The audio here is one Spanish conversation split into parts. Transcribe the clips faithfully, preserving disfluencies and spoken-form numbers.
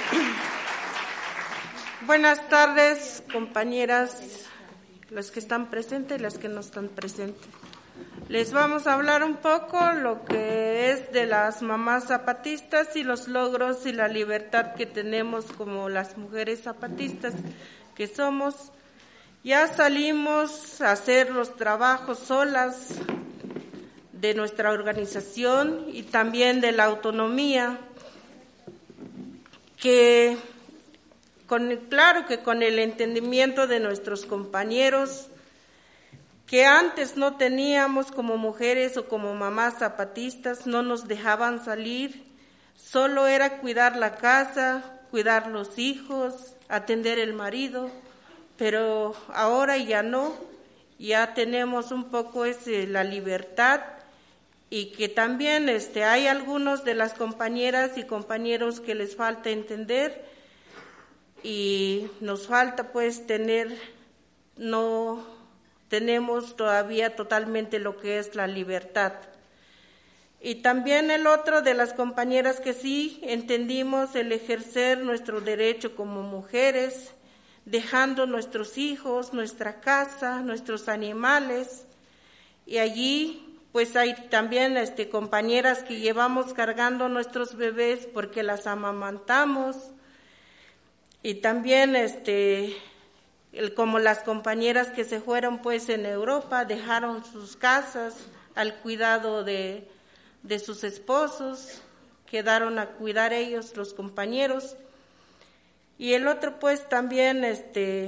Buenas tardes, compañeras, los que están presentes y los que no están presentes. Les vamos a hablar un poco lo que es de las mamás zapatistas y los logros y la libertad que tenemos como las mujeres zapatistas que somos. Ya salimos a hacer los trabajos solas de nuestra organización y también de la autonomía, que con, claro que con el entendimiento de nuestros compañeros, que antes no teníamos como mujeres o como mamás zapatistas, no nos dejaban salir, solo era cuidar la casa, cuidar los hijos, atender el marido, pero ahora ya no, ya tenemos un poco ese, la libertad, y que también este, hay algunos de las compañeras y compañeros que les falta entender, y nos falta pues tener, no tenemos todavía totalmente lo que es la libertad. Y también el otro de las compañeras que sí entendimos el ejercer nuestro derecho como mujeres, dejando nuestros hijos, nuestra casa, nuestros animales, y allí pues hay también este, compañeras que llevamos cargando nuestros bebés porque las amamantamos, y también este el, como las compañeras que se fueron pues en Europa, dejaron sus casas al cuidado de, de sus esposos, quedaron a cuidar ellos los compañeros. Y el otro pues también este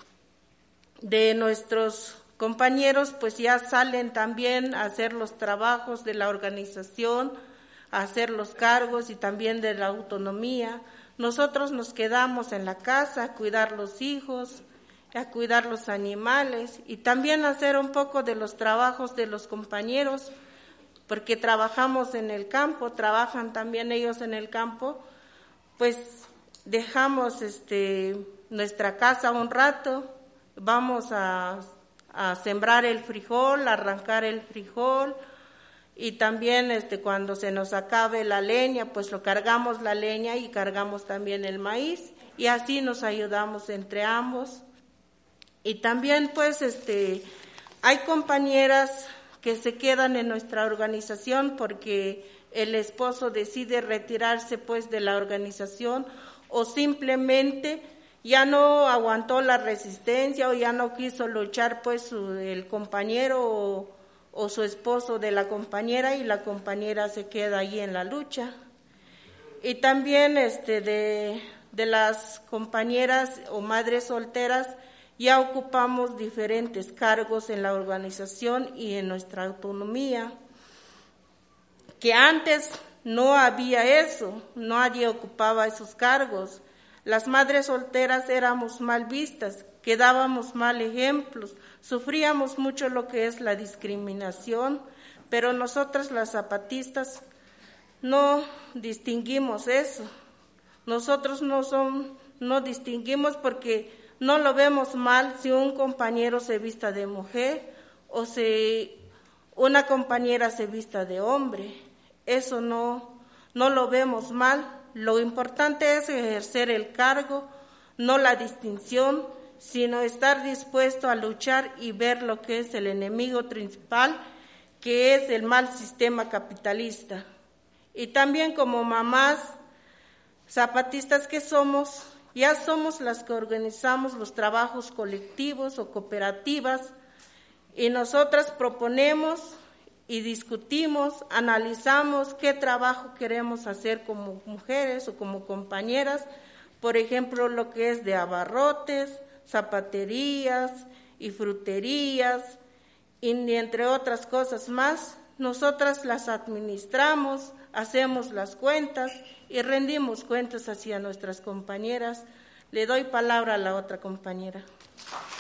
de nuestros compañeros pues ya salen también a hacer los trabajos de la organización, a hacer los cargos y también de la autonomía. Nosotros nos quedamos en la casa a cuidar los hijos, a cuidar los animales y también hacer un poco de los trabajos de los compañeros, porque trabajamos en el campo, trabajan también ellos en el campo, pues dejamos este nuestra casa un rato, vamos a, a sembrar el frijol, a arrancar el frijol, y también este cuando se nos acabe la leña, pues lo cargamos la leña y cargamos también el maíz, y así nos ayudamos entre ambos. Y también pues este hay compañeras que se quedan en nuestra organización porque el esposo decide retirarse pues de la organización, o simplemente ya no aguantó la resistencia o ya no quiso luchar pues su, el compañero o, o su esposo de la compañera, y la compañera se queda ahí en la lucha. Y también este de, de las compañeras o madres solteras ya ocupamos diferentes cargos en la organización y en nuestra autonomía, que antes no había eso, nadie ocupaba esos cargos. Las madres solteras éramos mal vistas, que dábamos mal ejemplos, sufríamos mucho lo que es la discriminación, pero nosotras las zapatistas no distinguimos eso. Nosotros no son, no distinguimos porque no lo vemos mal si un compañero se vista de mujer o si una compañera se vista de hombre. Eso no, no lo vemos mal. Lo importante es ejercer el cargo, no la distinción, sino estar dispuesto a luchar y ver lo que es el enemigo principal, que es el mal sistema capitalista. Y también como mamás zapatistas que somos, ya somos las que organizamos los trabajos colectivos o cooperativas, y nosotras proponemos y discutimos, analizamos qué trabajo queremos hacer como mujeres o como compañeras, por ejemplo, lo que es de abarrotes, zapaterías y fruterías, y entre otras cosas más. Nosotras las administramos, hacemos las cuentas y rendimos cuentas hacia nuestras compañeras. Le doy palabra a la otra compañera.